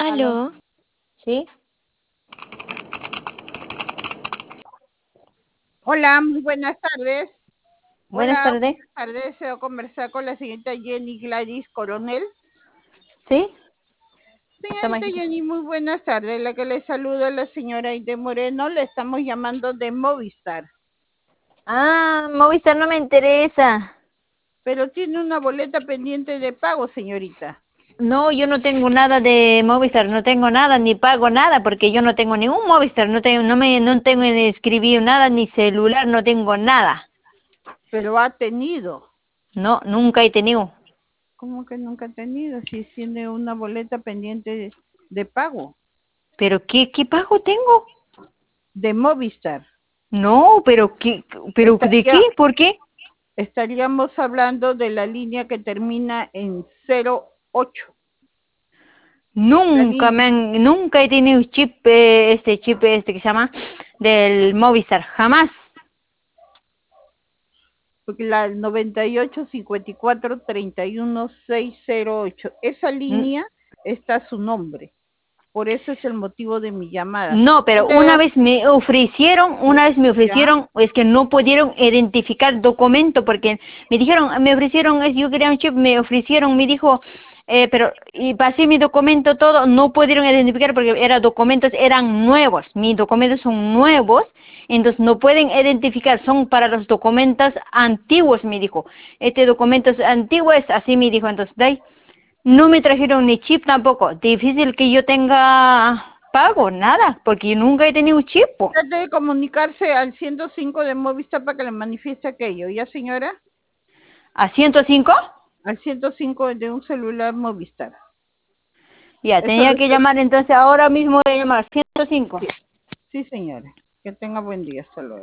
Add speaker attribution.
Speaker 1: Aló.
Speaker 2: Aló, ¿sí?
Speaker 1: Hola, muy buenas tardes.
Speaker 2: Buenas
Speaker 1: Hola,
Speaker 2: tardes.
Speaker 1: buenas tardes. Deseo conversar con la señorita Jenny Gladys Coronel.
Speaker 2: ¿Sí? Toma,
Speaker 1: Señorita
Speaker 2: hijita.
Speaker 1: Jenny, muy buenas tardes. La que le saluda la señora Aide Moreno. Le estamos llamando de Movistar.
Speaker 2: Ah, Movistar no me interesa.
Speaker 1: Pero tiene una boleta pendiente de pago, señorita.
Speaker 2: No, yo no tengo nada de Movistar, no tengo nada, ni pago nada, porque yo no tengo ningún Movistar, no tengo ni escribir nada, ni celular, no tengo nada.
Speaker 1: Pero ha tenido.
Speaker 2: No, nunca he tenido.
Speaker 1: ¿Cómo que nunca ha tenido? Si tiene una boleta pendiente de pago.
Speaker 2: ¿Pero qué pago tengo?
Speaker 1: De Movistar.
Speaker 2: No, pero ¿de qué?
Speaker 1: Estaría,
Speaker 2: ¿Por qué?
Speaker 1: estaríamos hablando de la línea que termina en 08. La línea.
Speaker 2: Nunca he tenido chip este que se llama del Movistar, jamás.
Speaker 1: Porque la 98 54 31 608, esa
Speaker 2: N-
Speaker 1: línea está su nombre. Por eso es el motivo de mi llamada.
Speaker 2: No, pero una vez me
Speaker 1: Ya,
Speaker 2: ofrecieron, es que no pudieron identificar documento porque me ofrecieron, yo quería un chip, me ofrecieron, me dijo, y pasé mi documento todo, no pudieron identificar porque eran nuevos, mis documentos son nuevos, entonces no pueden identificar, son para los documentos antiguos, me dijo, este documento es antiguo, es así, me dijo, entonces, de ahí, no me trajeron ni chip tampoco. Difícil que yo tenga pago, nada, porque yo nunca he tenido chip, po.
Speaker 1: trate de comunicarse al 105 de Movistar para que le manifieste aquello. ¿Ya, señora?
Speaker 2: ¿A 105?
Speaker 1: Al 105 de un celular Movistar.
Speaker 2: Ya,
Speaker 1: Eso
Speaker 2: tenía
Speaker 1: lo
Speaker 2: que
Speaker 1: estoy...
Speaker 2: llamar, entonces ahora mismo voy a llamar 105.
Speaker 1: Sí, sí, señora. Que tenga buen día. Hasta luego.